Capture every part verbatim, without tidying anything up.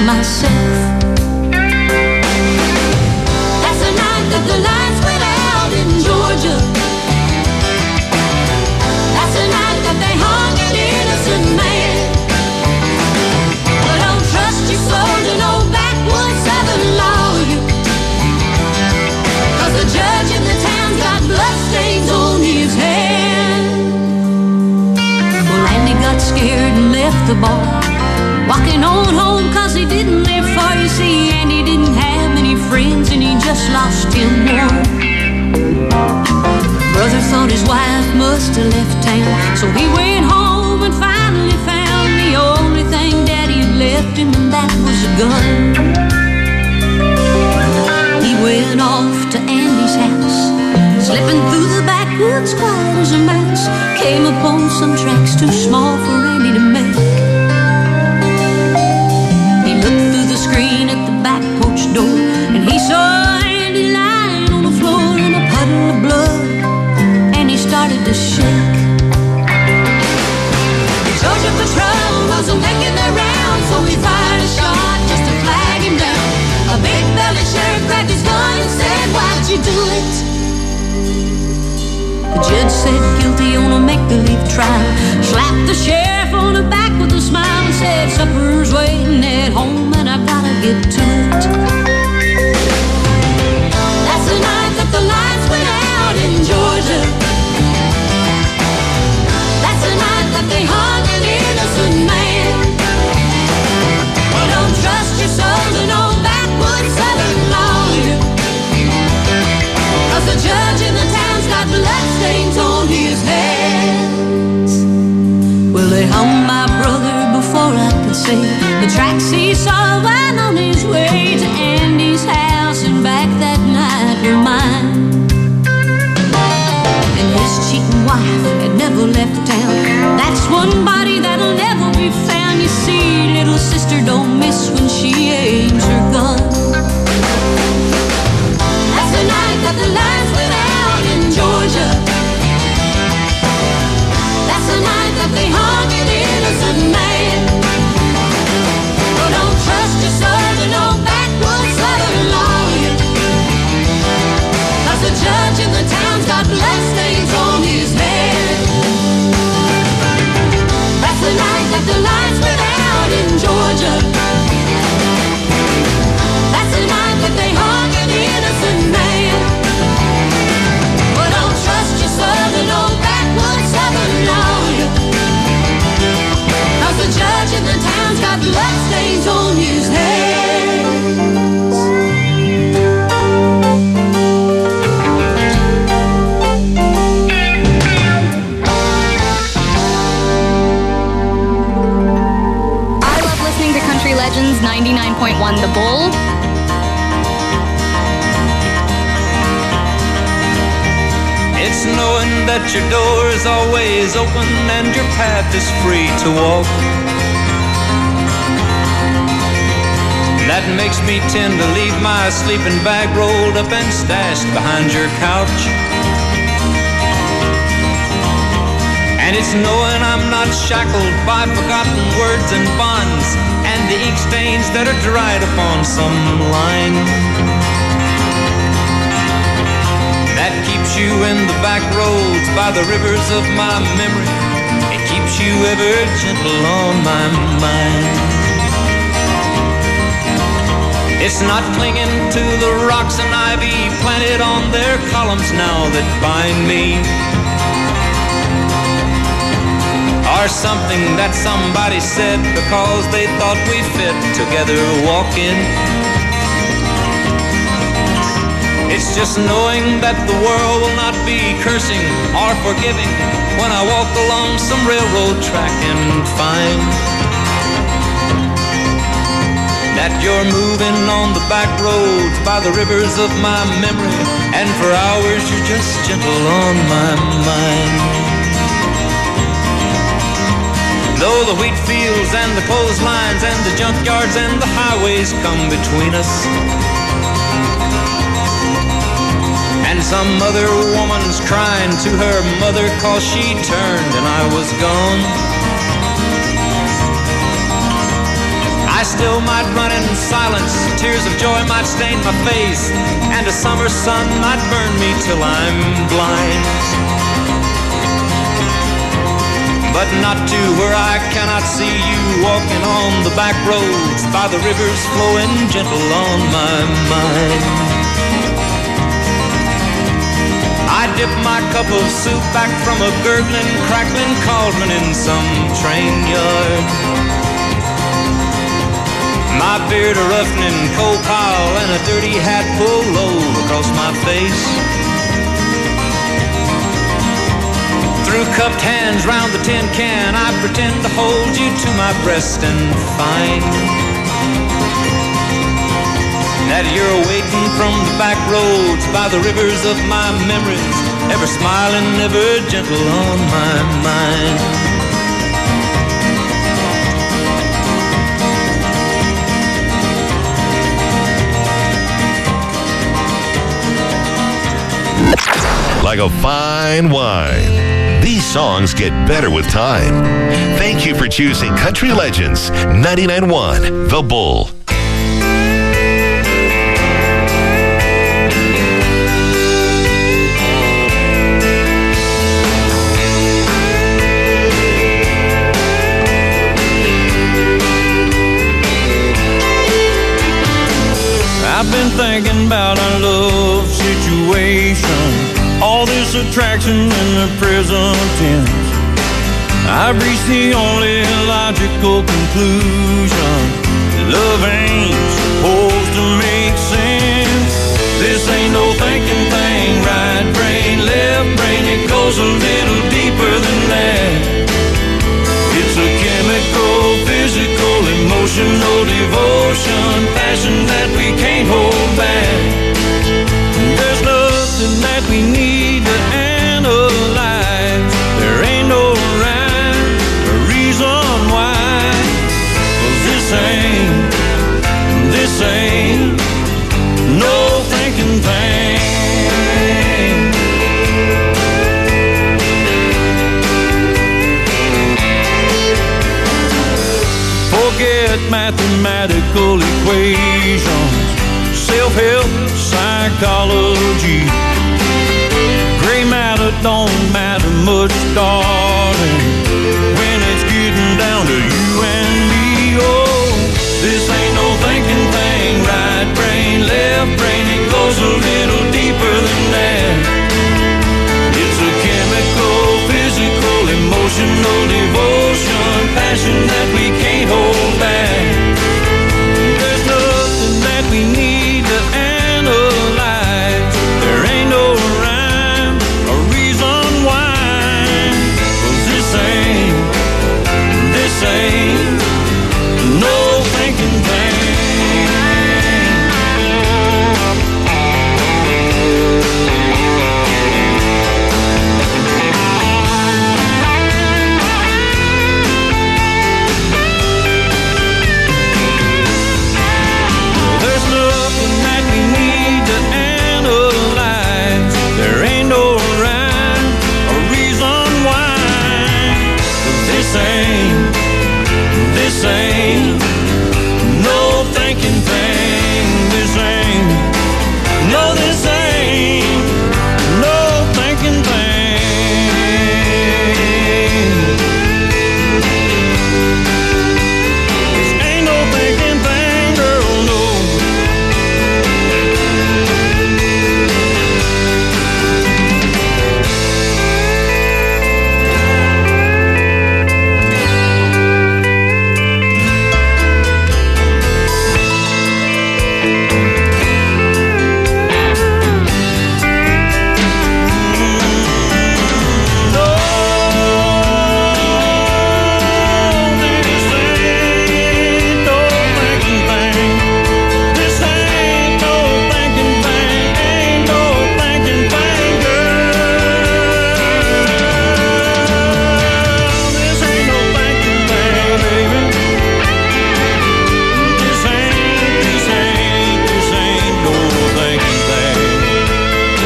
myself. That's the night that the lights went out in Georgia. That's the night that they hung an innocent man. But don't trust your soul to no backwoods southern lawyer, 'cause the judge in the town's got bloodstains on his hand. Well, Andy got scared and left the bar, walking on home 'cause he didn't live far. You see, Andy didn't have many friends and he just lost him one. Brother thought his wife must have left town, so he went home and finally found the only thing Daddy had left him, and that was a gun. He went off to Andy's house, slipping through the backwoods quiet as a mouse. Came upon some tracks too small for Andy to make. He looked through the screen at the back porch door, and he saw Andy lying on the floor in a puddle of blood, and he started to shake. The Georgia patrol wasn't making their round, so he fired a shot just to flag him down. A big-bellied sheriff grabbed his gun and said, "Why'd you do it?" The judge said guilty on a make-believe trial, slapped the sheriff on the back with a smile and said, "Supper's waiting at home and I gotta get to it." That's the night that the lights went out in Georgia. That's the night that they hung an innocent man. Well, don't trust your soul to no backwoods southern lawyer, 'cause the judge in the town's got bloodstains on his hands. Well, they hung my brother before I could say the tracks he saw while on his way to Andy's house and back that night were mine. And his cheating wife had never left town. That's one body that'll never be found. You see, little sister don't miss when she aims her gun. That's the night that the lights went out in Georgia. That's the night that they hung an innocent man. Well, don't trust your soul to no backwoods southern lawyer, 'cause the judge in the town's got bloodstains on his head. That's the night that the lights went out in Georgia. That's the night that they hung an innocent man. Well, don't trust your soul to no backwoods southern lawyer, 'cause the judge in the town's got bloodstains on his hands. I love listening to Country Legends ninety-nine point one The Bull. It's knowing that your door is always open and your path is free to walk. That makes me tend to leave my sleeping bag rolled up and stashed behind your couch. And it's knowing I'm not shackled by forgotten words and bonds and the ink stains that are dried upon some line. That keeps you in the back roads by the rivers of my memory. It keeps you ever gentle on my mind. It's not clinging to the rocks and ivy planted on their columns now that bind me, or something that somebody said because they thought we fit together walking. It's just knowing that the world will not be cursing or forgiving when I walk along some railroad track and find that you're moving on the back roads by the rivers of my memory, and for hours you're just gentle on my mind. Though the wheat fields and the clotheslines and the junkyards and the highways come between us, and some other woman's crying to her mother 'cause she turned and I was gone, I still might run in silence, tears of joy might stain my face, and a summer sun might burn me till I'm blind. But not to where I cannot see you walking on the back roads, by the rivers flowing gentle on my mind. I dip my cup of soup back from a gurgling, crackling cauldron in some train yard. My beard a roughening coal pile and a dirty hat pulled low across my face. Through cupped hands round the tin can, I pretend to hold you to my breast and find that you're waiting from the back roads, by the rivers of my memories, ever smiling, ever gentle on my mind. Like a fine wine, these songs get better with time. Thank you for choosing Country Legends ninety-nine point one, The Bull. I've been thinking about our love situation, all this attraction in the present tense. I've reached the only logical conclusion: love ain't supposed to make sense. This ain't no thinking thing, right brain, left brain, it goes a little deeper than that. It's a chemical, physical, emotional devotion, passion that we can't hold back. There's nothing that we need to analyze. There ain't no rhyme or reason why. 'Cause this ain't, this ain't no thinking thing. Forget mathematical equations, self-help, psychology. Gray matter don't matter much, darling, when it's getting down to you and me. Oh, this ain't no thinking thing, right brain, left brain, it goes a little deeper than that. It's a chemical, physical, emotional devotion, passion that we can't hold back. There's nothing that we need to analyze. There ain't no rhyme or reason why. 'Cause this ain't, this ain't no thinking thing. This ain't no thinking thing. This ain't, no, this ain't no thinking thing. This ain't no thinking thing, girl, no.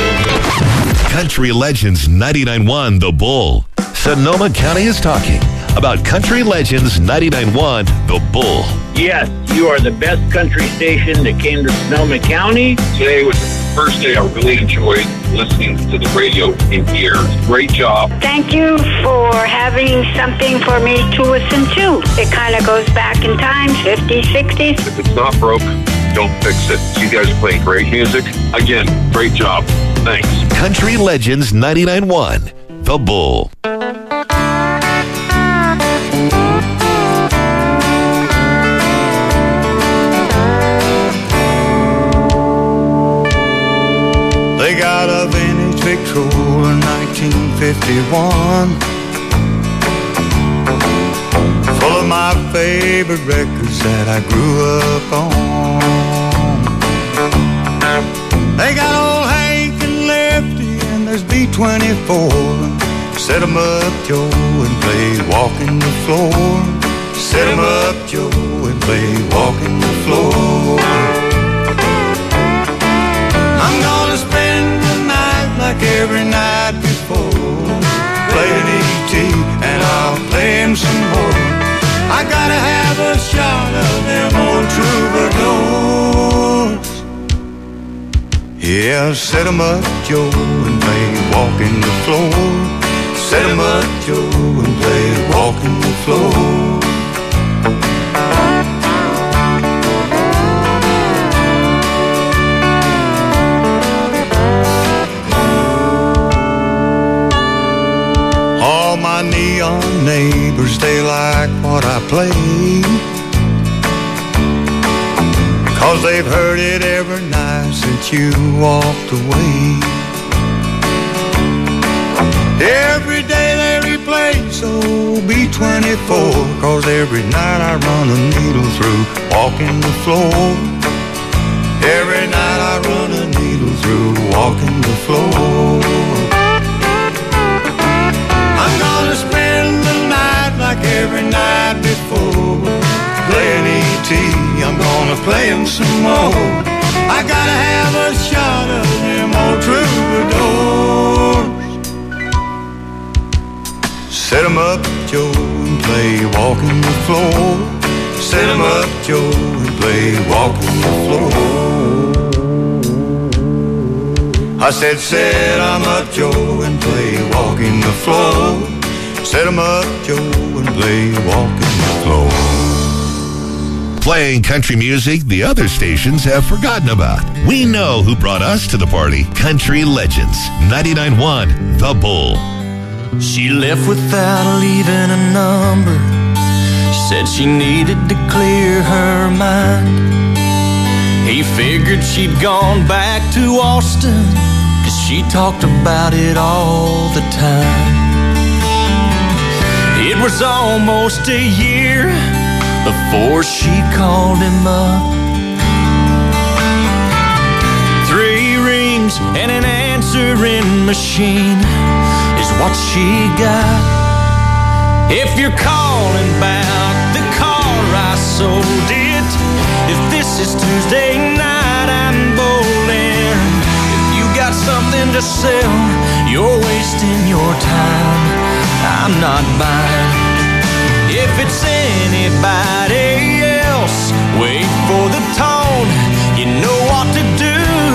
Country Legends ninety-nine point one, The Bull. Sonoma County is talking about Country Legends ninety-nine point one, The Bull. Yes, you are the best country station that came to Sonoma County. Today was the first day I really enjoyed listening to the radio in here. Great job. Thank you for having something for me to listen to. It kind of goes back in time, fifties, sixties. If it's not broke, don't fix it. You guys are playing great music. Again, great job. Thanks. Country Legends ninety-nine point one, The Bull. They got a vintage Victrola nineteen fifty-one, full of my favorite records that I grew up on. They got old Hank and Lefty and there's B twenty-four. Set 'em up, Joe, and play Walking the Floor. Set 'em up, Joe, and play Walking the Floor. I'm gonna spend the night like every night before, playing E T and I'll play him some more. I gotta have a shot of them old troubadours. Yeah, set 'em up, Joe, and play Walking the Floor. Set 'em up, Joe, and play Walking the Floor. All my neon neighbors, they like what I play, 'cause they've heard it every night since you walked away. Every day they replay so B twenty-four, 'cause every night I run a needle through Walking the Floor. Every night I run a needle through Walking the Floor. I'm gonna spend the night like every night before, playing E T, I'm gonna play him some more. I gotta have a shot of them old troubadours. Set 'em up, Joe, and play Walking the Floor. Set 'em up, Joe, and play Walking the Floor. I said, set 'em up, Joe, and play Walking the Floor. Set 'em up, Joe, and play Walking the Floor. Playing country music the other stations have forgotten about. We know who brought us to the party. Country Legends ninety-nine point one, The Bull. She left without leaving a number. Said she needed to clear her mind. He figured she'd gone back to Austin, 'cause she talked about it all the time. It was almost a year before she called him up. Three rings and an answering machine is what she got. If you're calling about the car I sold it, if this is Tuesday night I'm bowling. If you got something to sell, you're wasting your time, I'm not buying. If it's anybody else, wait for the tone, you know what to do.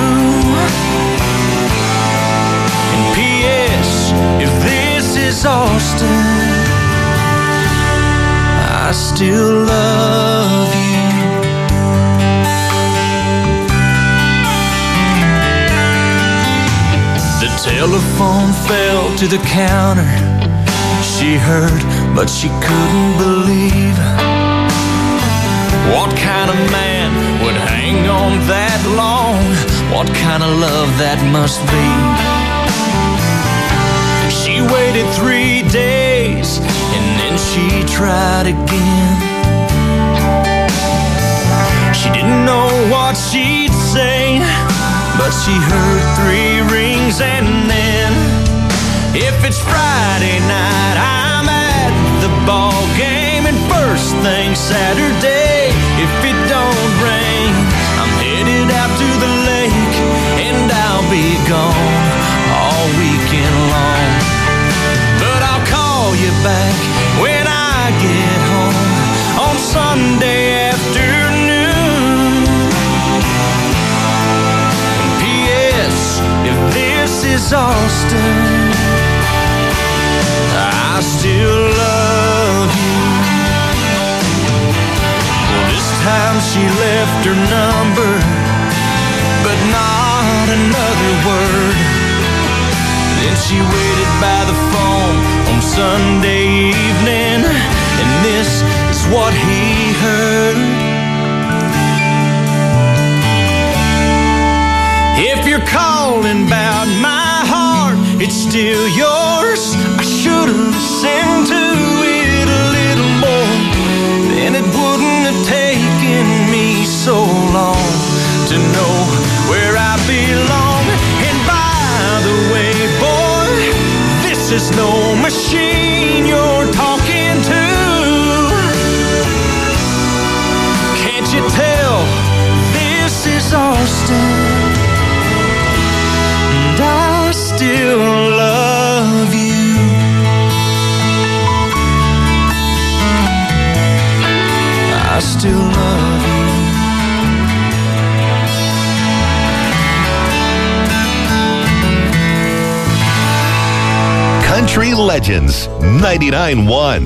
And P S if this is Austin, I still love you. The telephone fell to the counter. She heard, but she couldn't believe. What kind of man would hang on that long? What kind of love that must be? She waited three days and then she tried again. She didn't know what she'd say, but she heard three rings and then, if it's Friday night, I'm at the ball game, and first thing Saturday, if it don't rain, I'm headed out to the lake, and I'll be gone all weekend long. But I'll call you back when I left her number, but not another word. Then she waited by the phone on Sunday evening, and this is what he heard. If you're calling about my heart, it's still yours. I should have listened to it a little more, then it wouldn't have taken me so long to know where I belong. And by the way, boy, this is no machine you're talking to. Can't you tell this is Austin? And I still love you. I still love you. Country Legends ninety-nine point one.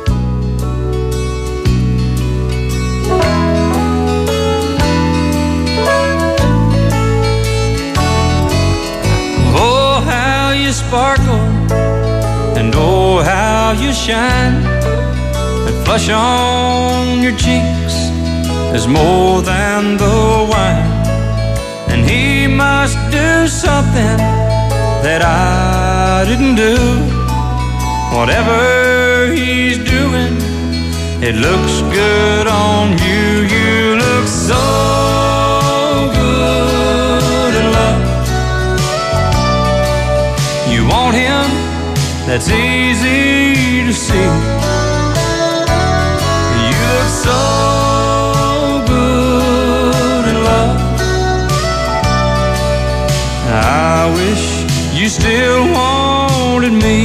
Oh, how you sparkle, and oh, how you shine. That flush on your cheeks is more than the wine. And he must do something that I didn't do. Whatever he's doing, it looks good on you. You look so good in love. You want him, that's easy to see. You look so good in love. I wish you still wanted me.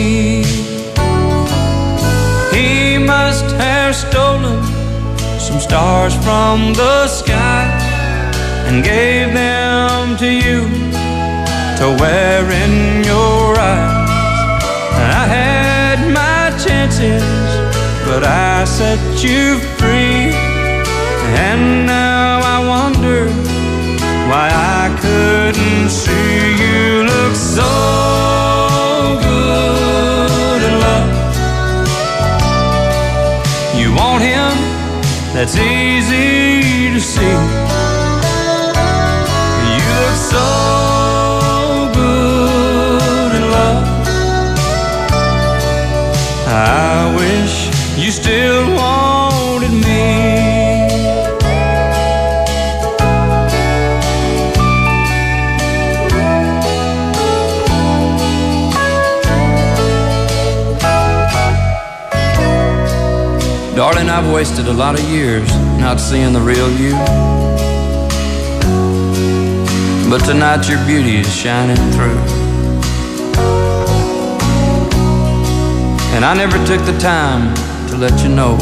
He must have stolen some stars from the sky and gave them to you to wear in your eyes. I had my chances, but I set you free. And now I wonder why I couldn't see. You look so good in love. You want him, that's easy to see. You look so good in love. I wish you still wanted me. Darling, I've wasted a lot of years not seeing the real you. But tonight your beauty is shining through. And I never took the time to let you know.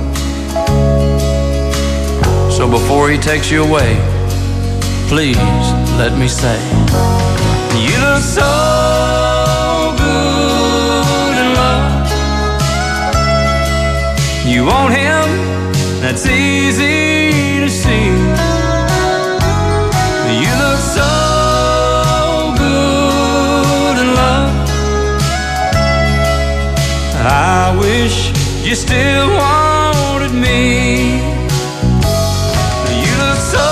So before he takes you away, please let me say, you look so good in love. You want him, that's easy to see. You look so good in love. I wish you still wanted me. You look so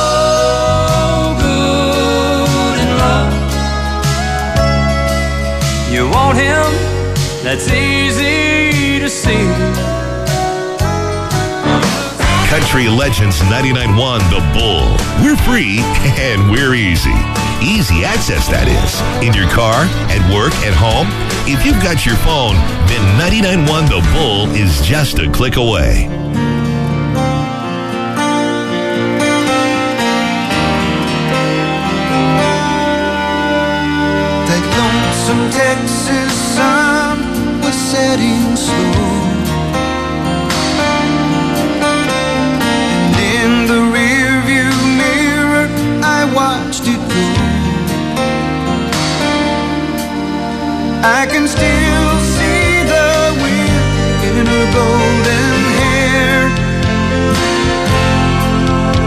good in love. You want him, that's easy to see. Country Legends ninety-nine point one The Bull. We're free and we're easy. Easy access, that is. In your car, at work, at home. If you've got your phone, then ninety-nine point one The Bull is just a click away. That lonesome Texas sun was setting slow. Watched it go. I can still see the wind in her golden hair.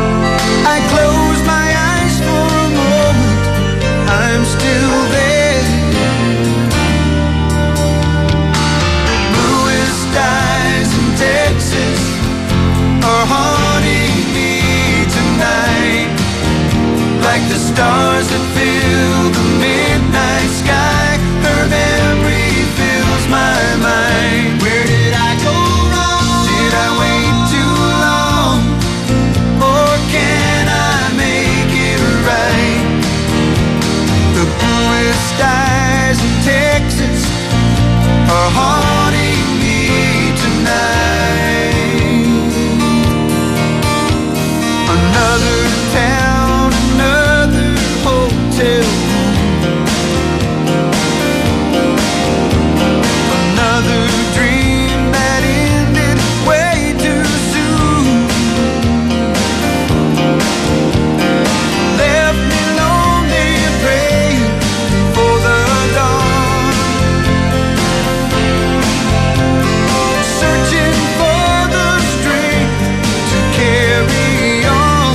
stars that fill the midnight sky. Her memory fills my mind. Where did I go wrong? Did I wait too long? Or can I make it right? The bluest eyes in Texas are haunting me tonight. Another town, another hotel room, another dream that ended way too soon. Left me lonely and praying for the dawn, searching for the strength to carry on.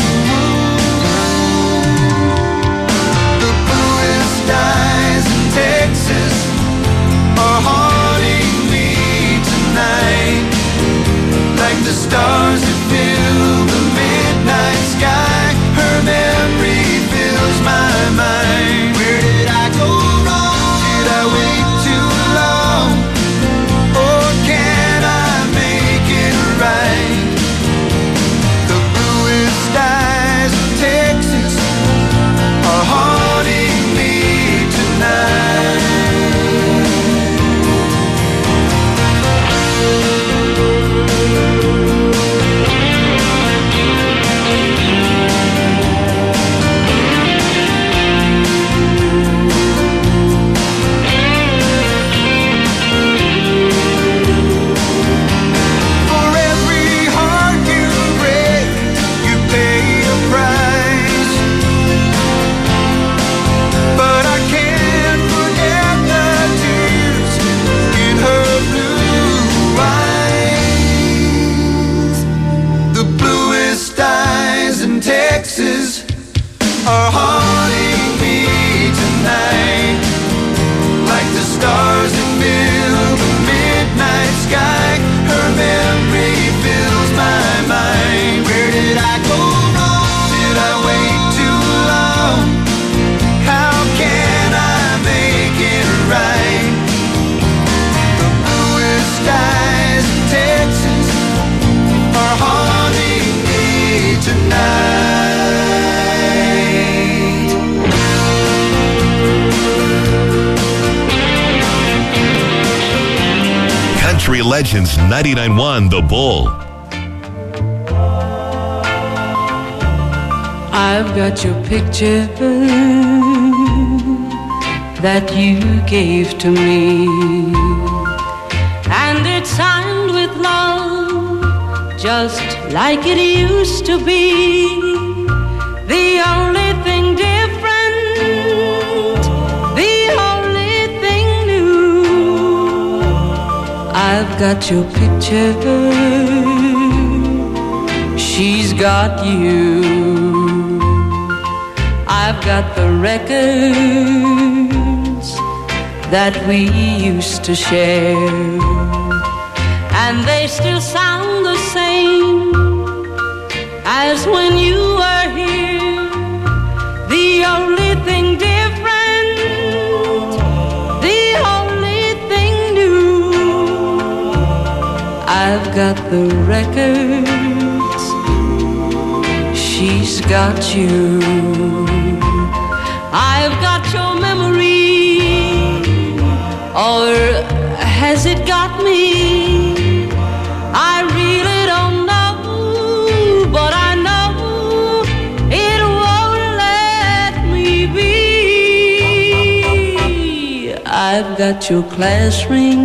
The bluest eyes in Texas are haunting me tonight, like the stars that fill the midnight sky. Her memory fills my mind. Where did I go wrong? Did I wait too long? Or can I make it right? The bluest eyes of Texas are haunting me tonight. For every heart you break, you pay a price. But I can't forget the tears in her blue eyes. The bluest eyes in Texas are haunting me tonight, like the stars that fill the midnight sky. Her memory fills my mind. Where did I go wrong? Did I wait too long? How can I make it right? The bluest eyes in Texas are haunting me tonight. Country Legends ninety-nine point one The Bull. I've got your picture that you gave to me, and it's signed with love, just like it used to be. The only thing different, the only thing new, I've got your picture, she's got you. I've got the records that we used to share, and they still sound the same as when you were here. The only thing different, the only thing new, I've got the records, she's got you. I've got your memory, or has it got me? I really don't know, but I know it won't let me be. I've got your class ring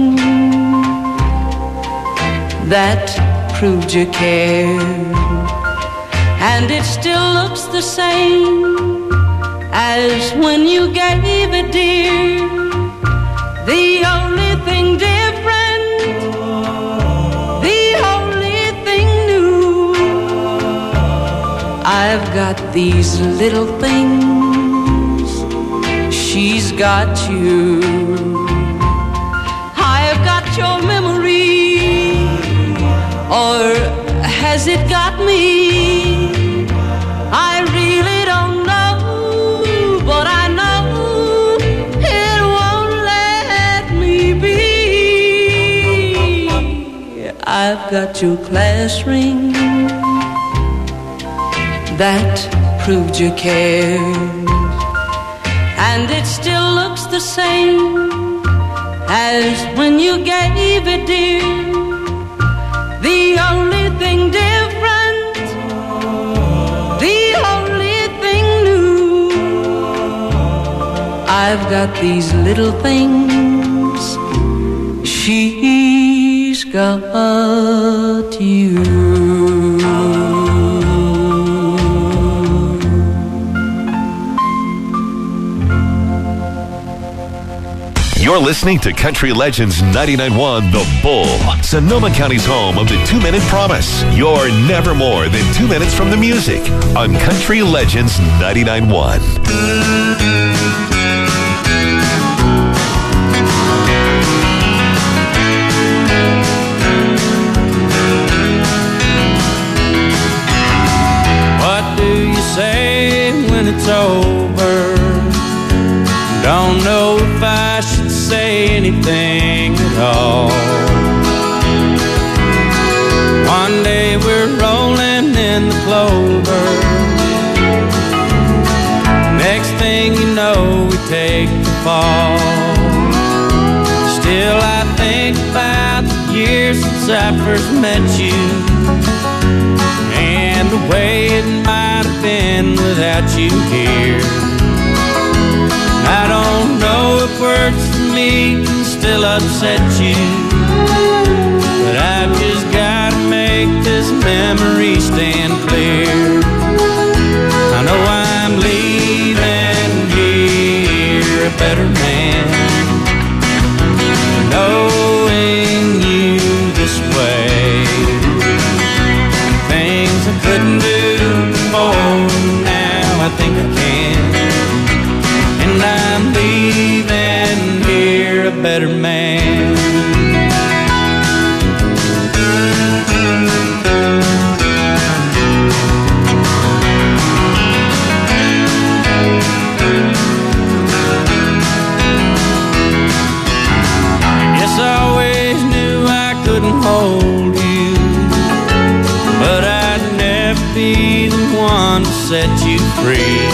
that proved you cared, and it still looks the same as when you gave it, dear. The only thing different, the only thing new, I've got these little things, she's got you. I've got your memory, or has it got me? I really don't know, I've got your class ring that proved you cared, and it still looks the same as when you gave it, dear. The only thing different, the only thing new, I've got these little things, she's got you. You're listening to Country Legends ninety-nine point one The Bull, Sonoma County's home of the two-minute promise. You're never more than two minutes from the music on Country Legends ninety-nine point one. What do you say when it's over? Don't know if I should say anything at all. One day we're rolling in the clover. Next thing you know, we take the fall. Still I think about the years since I first met you, and the way it might have been without you here. I don't know if words for me can still upset you, but I've just gotta make this memory stand clear. I know I'm leaving here a better man, knowing you this way. Things I couldn't do before, now I think I can. And I'm leaving here a better man. Yes, I always knew I couldn't hold you, but I'd never be the one to set you free.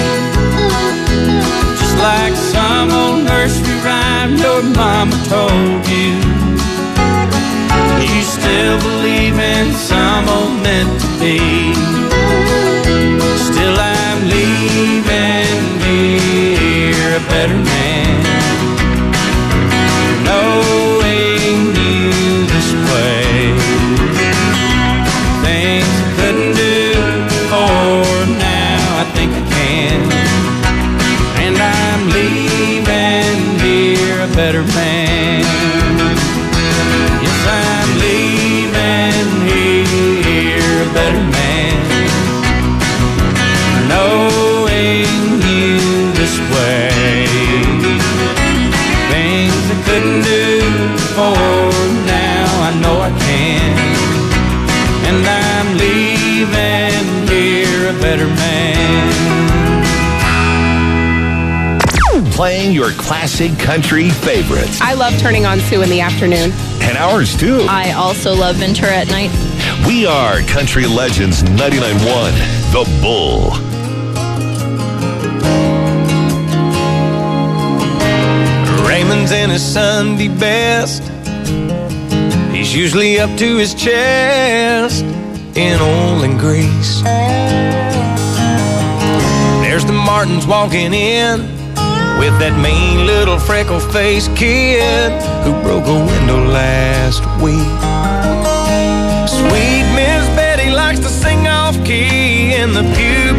Like some old nursery rhyme your mama told you, you still believe in some old meant to be. Still I'm leaving here a better man, knowing you this way. Things I couldn't do before, now I think I can. And I'm leaving here a better man. Yes, I'm leaving here a better man, knowing you this way. Things I couldn't do before, now I know I can. And I'm leaving here a better man. Playing your classic country favorites. I love turning on Sue in the afternoon. And ours too. I also love Ventura at night. We are Country Legends ninety-nine point one The Bull. Raymond's in his Sunday best. He's usually up to his chest in oil and grease. There's the Martins walking in with that mean little freckle-faced kid who broke a window last week. Sweet Miss Betty likes to sing off-key in the pew